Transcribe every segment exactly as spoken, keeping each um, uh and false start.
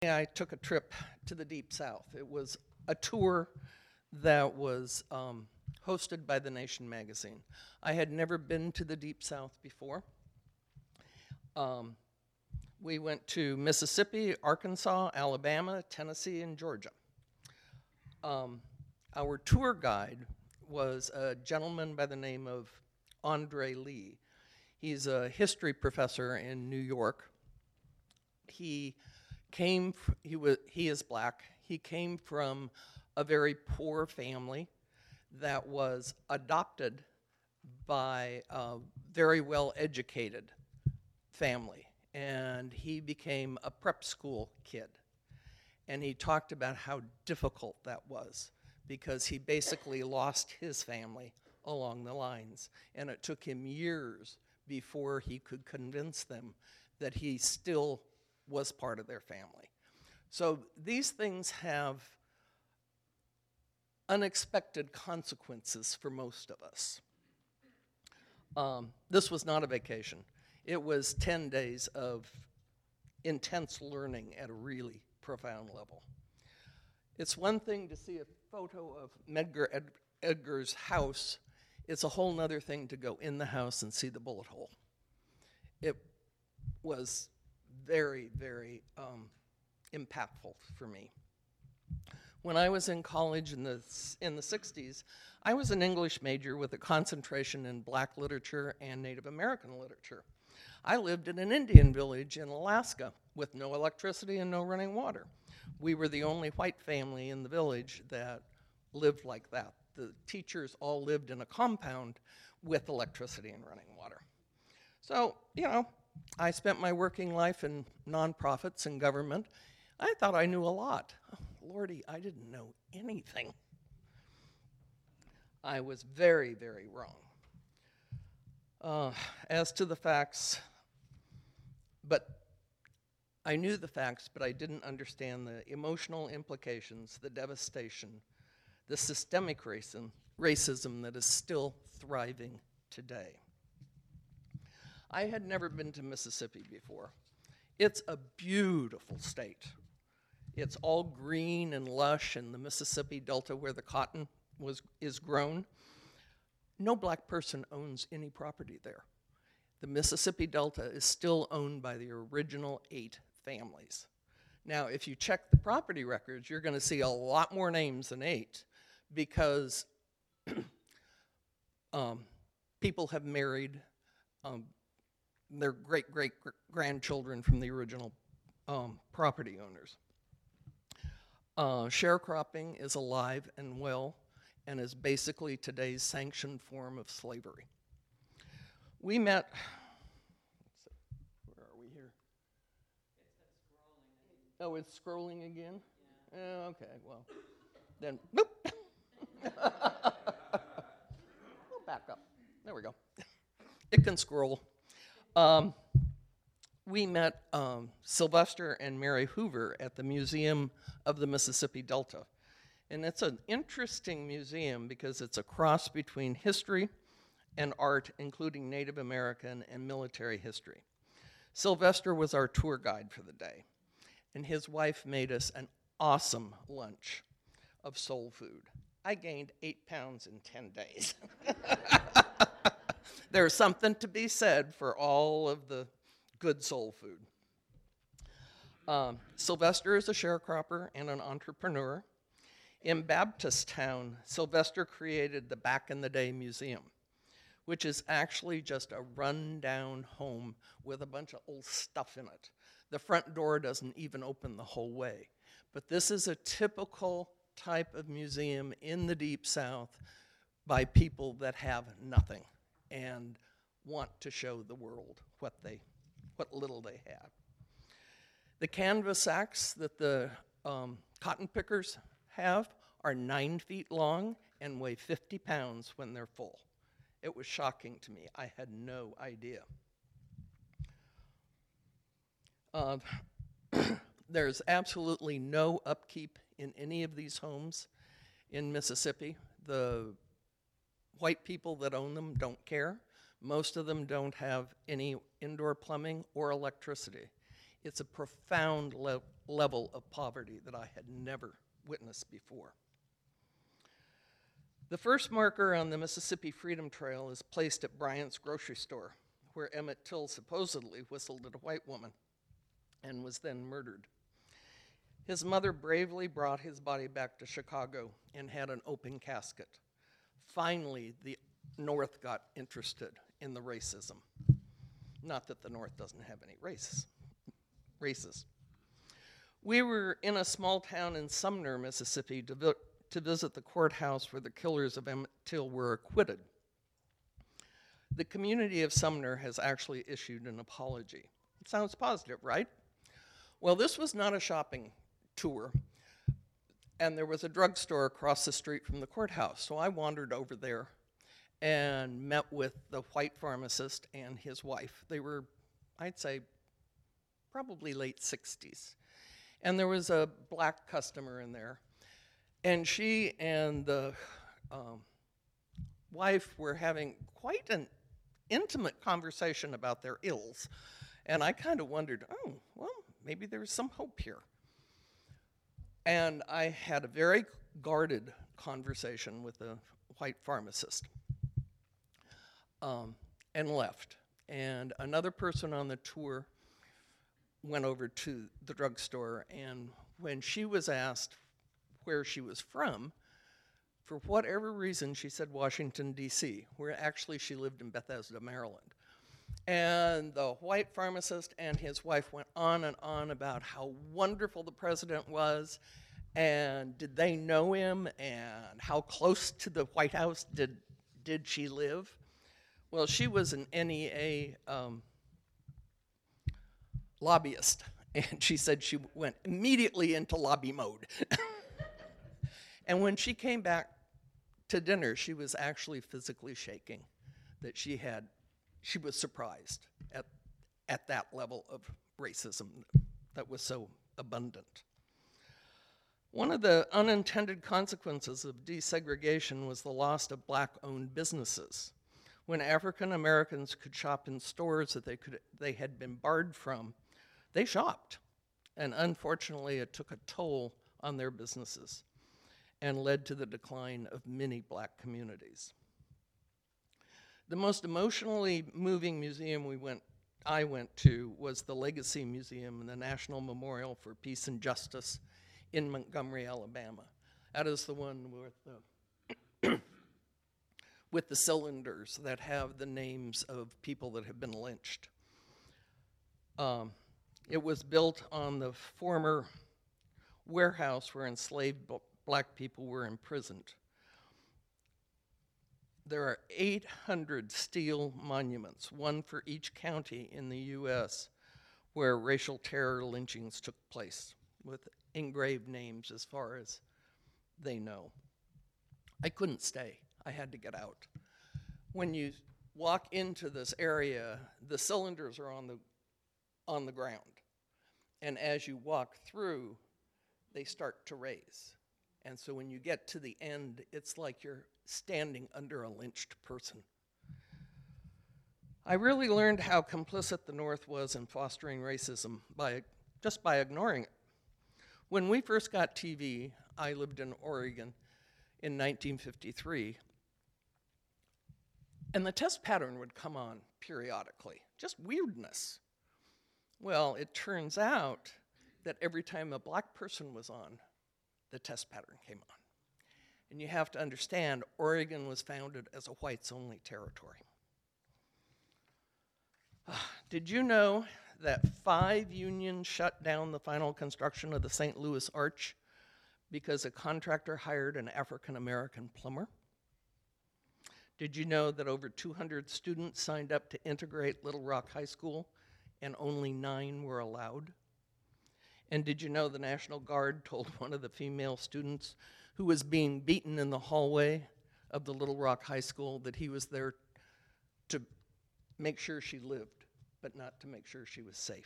I took a trip to the Deep South. It was a tour that was um, hosted by The Nation magazine. I had never been to the Deep South before. Um, we went to Mississippi, Arkansas, Alabama, Tennessee, and Georgia. Um, our tour guide was a gentleman by the name of Andre Lee. He's a history professor in New York. He came, he was, he is black. He came from a very poor family that was adopted by a very well-educated family. And he became a prep school kid. And he talked about how difficult that was because he basically lost his family along the lines. And it took him years before he could convince them that he still was part of their family. So these things have unexpected consequences for most of us. Um, this was not a vacation. It was ten days of intense learning at a really profound level. It's one thing to see a photo of Medgar Ed- Edgar's house. It's a whole nother thing to go in the house and see the bullet hole. It was very, very um, impactful for me. When I was in college in the, in the sixties, I was an English major with a concentration in black literature and Native American literature. I lived in an Indian village in Alaska with no electricity and no running water. We were the only white family in the village that lived like that. The teachers all lived in a compound with electricity and running water. So, you know, I spent my working life in nonprofits and government. I thought I knew a lot. Oh, Lordy, I didn't know anything. I was very, very wrong. Uh, as to the facts, but I knew the facts, but I didn't understand the emotional implications, the devastation, the systemic racism, racism that is still thriving today. I had never been to Mississippi before. It's a beautiful state. It's all green and lush in the Mississippi Delta where the cotton was, is grown. No black person owns any property there. The Mississippi Delta is still owned by the original eight families. Now, if you check the property records, you're going to see a lot more names than eight because um, people have married um, their great-great-grandchildren from the original um, property owners. Uh, sharecropping is alive and well and is basically today's sanctioned form of slavery. We met, let's see, where are we here? It's scrolling. Oh, it's scrolling again? Yeah. Uh, okay, well, then, boop. We'll back up. There we go. It can scroll. Um, we met um, Sylvester and Mary Hoover at the Museum of the Mississippi Delta. And it's an interesting museum because it's a cross between history and art, including Native American and military history. Sylvester was our tour guide for the day, and his wife made us an awesome lunch of soul food. I gained eight pounds in ten days. There's something to be said for all of the good soul food. Um, Sylvester is a sharecropper and an entrepreneur. In Baptisttown, Sylvester created the Back in the Day Museum, which is actually just a run-down home with a bunch of old stuff in it. The front door doesn't even open the whole way. But this is a typical type of museum in the Deep South by people that have nothing and want to show the world what they, what little they have. The canvas sacks that the um, cotton pickers have are nine feet long and weigh fifty pounds when they're full. It was shocking to me. I had no idea. Uh, there's absolutely no upkeep in any of these homes in Mississippi. The white people that own them don't care. Most of them don't have any indoor plumbing or electricity. It's a profound le- level of poverty that I had never witnessed before. The first marker on the Mississippi Freedom Trail is placed at Bryant's grocery store, where Emmett Till supposedly whistled at a white woman and was then murdered. His mother bravely brought his body back to Chicago and had an open casket. Finally, the North got interested in the racism. Not that the North doesn't have any races. races. We were in a small town in Sumner, Mississippi, to, vi- to visit the courthouse where the killers of Emmett Till were acquitted. The community of Sumner has actually issued an apology. It sounds positive, right? Well, this was not a shopping tour, and there was a drugstore across the street from the courthouse, so I wandered over there and met with the white pharmacist and his wife. They were, I'd say, probably late sixties. And there was a black customer in there, and she and the um, wife were having quite an intimate conversation about their ills. And I kind of wondered, oh, well, maybe there's some hope here. And I had a very guarded conversation with the white pharmacist um, and left. And another person on the tour went over to the drugstore, and when she was asked where she was from, for whatever reason, she said Washington, D C, where actually she lived in Bethesda, Maryland. And the white pharmacist and his wife went on and on about how wonderful the president was, and did they know him, and how close to the White House did, did she live. Well, she was an N E A um, lobbyist, and she said she went immediately into lobby mode. And when she came back to dinner, she was actually physically shaking, that she had, she was surprised at, at that level of racism that was so abundant. One of the unintended consequences of desegregation was the loss of black-owned businesses. When African Americans could shop in stores that they could they had been barred from, they shopped. And unfortunately, it took a toll on their businesses and led to the decline of many black communities. The most emotionally moving museum we went, I went to was the Legacy Museum and the National Memorial for Peace and Justice in Montgomery, Alabama. That is the one with the, with the cylinders that have the names of people that have been lynched. Um, it was built on the former warehouse where enslaved b- black people were imprisoned. There are eight hundred steel monuments, one for each county in the U S, where racial terror lynchings took place, with engraved names as far as they know. I couldn't stay. I had to get out. When you walk into this area, the cylinders are on the on the ground. And as you walk through, they start to raise. And so when you get to the end, it's like you're standing under a lynched person. I really learned how complicit the North was in fostering racism by just by ignoring it. When we first got T V, I lived in Oregon in nineteen fifty-three, and the test pattern would come on periodically, just weirdness. Well, it turns out that every time a black person was on, the test pattern came on. And you have to understand, Oregon was founded as a whites-only territory. Uh, did you know that five unions shut down the final construction of the Saint Louis Arch because a contractor hired an African-American plumber? Did you know that over two hundred students signed up to integrate Little Rock High School and only nine were allowed? And did you know the National Guard told one of the female students who was being beaten in the hallway of the Little Rock High School that he was there to make sure she lived, but not to make sure she was safe?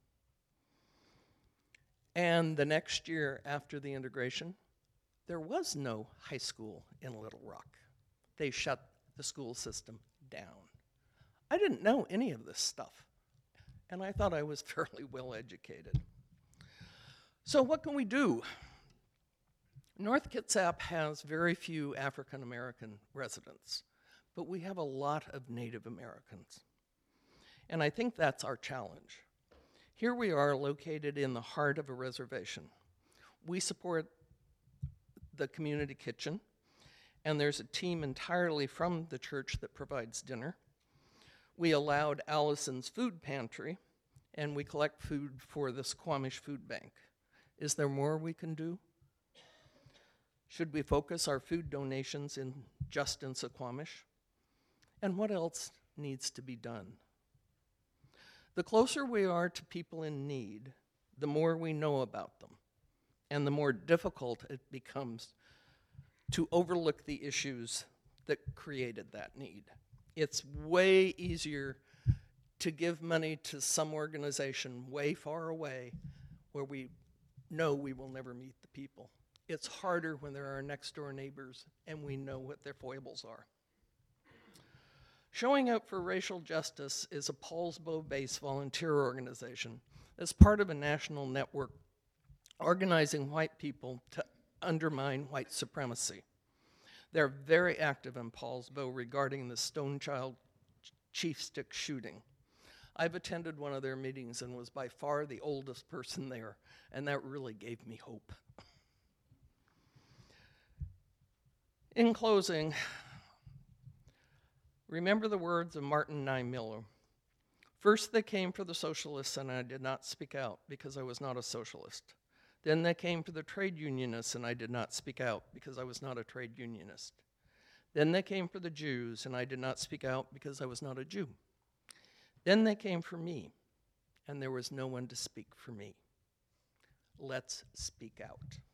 And the next year after the integration, there was no high school in Little Rock. They shut the school system down. I didn't know any of this stuff, and I thought I was fairly well educated. So what can we do? North Kitsap has very few African American residents, but we have a lot of Native Americans. And I think that's our challenge. Here we are located in the heart of a reservation. We support the community kitchen, and there's a team entirely from the church that provides dinner. We allowed Allison's Food Pantry, and we collect food for the Squamish Food Bank. Is there more we can do? Should we focus our food donations in just in Suquamish? And what else needs to be done? The closer we are to people in need, the more we know about them, and the more difficult it becomes to overlook the issues that created that need. It's way easier to give money to some organization way far away where we know we will never meet the people. It's harder when there are next door neighbors and we know what their foibles are. Showing Up for Racial Justice is a Poulsbo-based volunteer organization that's part of a national network organizing white people to undermine white supremacy. They're very active in Poulsbo regarding the Stonechild Chief Stick shooting. I've attended one of their meetings and was by far the oldest person there, and that really gave me hope. In closing, remember the words of Martin Nye Miller. First they came for the socialists, and I did not speak out because I was not a socialist. Then they came for the trade unionists, and I did not speak out because I was not a trade unionist. Then they came for the Jews, and I did not speak out because I was not a Jew. Then they came for me, and there was no one to speak for me. Let's speak out.